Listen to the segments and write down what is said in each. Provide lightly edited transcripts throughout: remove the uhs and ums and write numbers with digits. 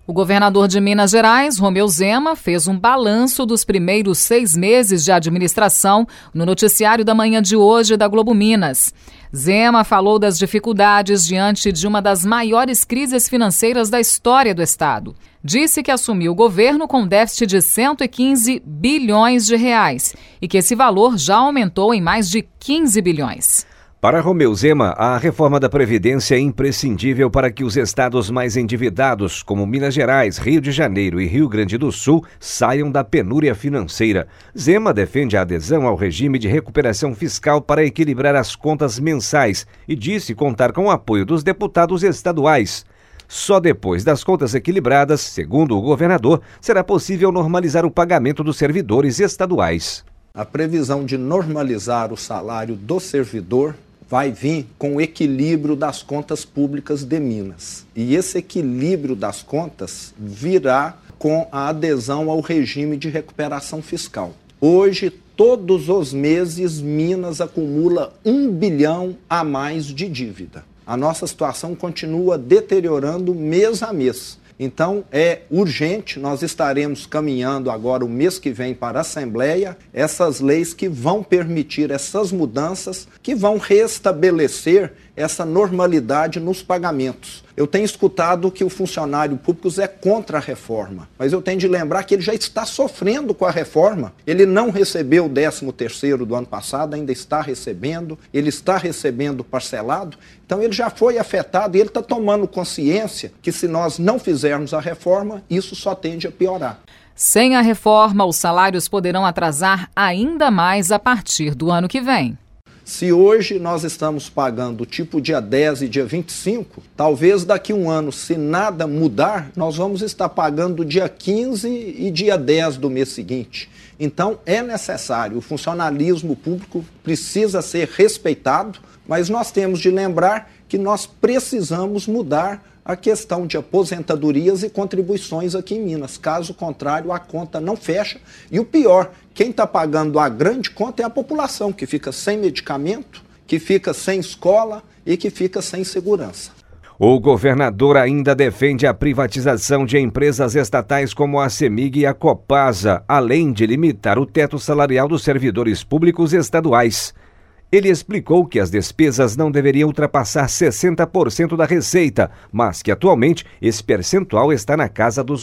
O governador de Minas Gerais, Romeu Zema, fez um balanço dos primeiros 6 meses de administração no noticiário da manhã de hoje da Globo Minas. Zema falou das dificuldades diante de uma das maiores crises financeiras da história do estado. Disse que assumiu o governo com déficit de 115 bilhões de reais e que esse valor já aumentou em mais de 15 bilhões. Para Romeu Zema, a reforma da Previdência é imprescindível para que os estados mais endividados, como Minas Gerais, Rio de Janeiro e Rio Grande do Sul, saiam da penúria financeira. Zema defende a adesão ao regime de recuperação fiscal para equilibrar as contas mensais e disse contar com o apoio dos deputados estaduais. Só depois das contas equilibradas, segundo o governador, será possível normalizar o pagamento dos servidores estaduais. A previsão de normalizar o salário do servidor vai vir com o equilíbrio das contas públicas de Minas. E esse equilíbrio das contas virá com a adesão ao regime de recuperação fiscal. Hoje, todos os meses, Minas acumula 1 bilhão a mais de dívida. A nossa situação continua deteriorando mês a mês. Então, é urgente, nós estaremos caminhando agora o mês que vem para a Assembleia, essas leis que vão permitir essas mudanças, que vão restabelecer essa normalidade nos pagamentos. Eu tenho escutado que o funcionário público é contra a reforma, mas eu tenho de lembrar que ele já está sofrendo com a reforma. Ele não recebeu o 13º do ano passado, ainda está recebendo, ele está recebendo parcelado, então ele já foi afetado e ele está tomando consciência que se nós não fizermos a reforma, isso só tende a piorar. Sem a reforma, os salários poderão atrasar ainda mais a partir do ano que vem. Se hoje nós estamos pagando tipo dia 10 e dia 25, talvez daqui a um ano, se nada mudar, nós vamos estar pagando dia 15 e dia 10 do mês seguinte. Então é necessário, o funcionalismo público precisa ser respeitado, mas nós temos de lembrar que nós precisamos mudar a questão de aposentadorias e contribuições aqui em Minas. Caso contrário, a conta não fecha. E o pior, quem está pagando a grande conta é a população, que fica sem medicamento, que fica sem escola e que fica sem segurança. O governador ainda defende a privatização de empresas estatais como a CEMIG e a Copasa, além de limitar o teto salarial dos servidores públicos estaduais. Ele explicou que as despesas não deveriam ultrapassar 60% da receita, mas que atualmente esse percentual está na casa dos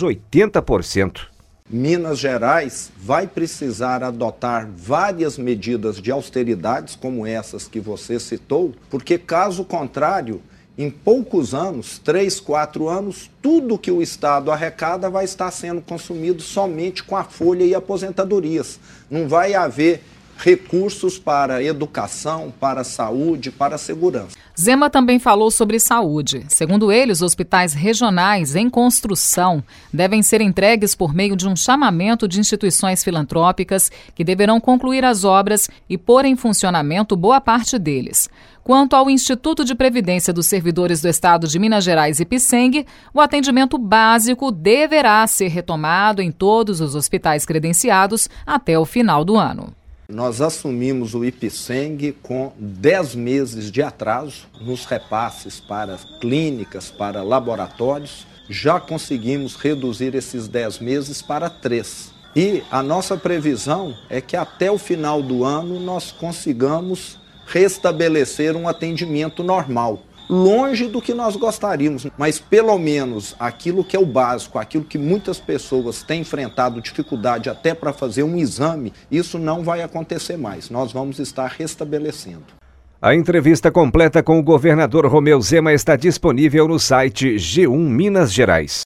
80%. Minas Gerais vai precisar adotar várias medidas de austeridades, como essas que você citou, porque caso contrário, em poucos anos, 3, 4 anos, tudo que o Estado arrecada vai estar sendo consumido somente com a folha e aposentadorias. Não vai haver recursos para educação, para saúde, para segurança. Zema também falou sobre saúde. Segundo ele, os hospitais regionais em construção devem ser entregues por meio de um chamamento de instituições filantrópicas que deverão concluir as obras e pôr em funcionamento boa parte deles. Quanto ao Instituto de Previdência dos Servidores do Estado de Minas Gerais, IPSENG, o atendimento básico deverá ser retomado em todos os hospitais credenciados até o final do ano. Nós assumimos o IPSENG com 10 meses de atraso nos repasses para clínicas, para laboratórios. Já conseguimos reduzir esses 10 meses para 3. E a nossa previsão é que até o final do ano nós consigamos restabelecer um atendimento normal. Longe do que nós gostaríamos, mas pelo menos aquilo que é o básico, aquilo que muitas pessoas têm enfrentado dificuldade até para fazer um exame, isso não vai acontecer mais. Nós vamos estar restabelecendo. A entrevista completa com o governador Romeu Zema está disponível no site G1 Minas Gerais.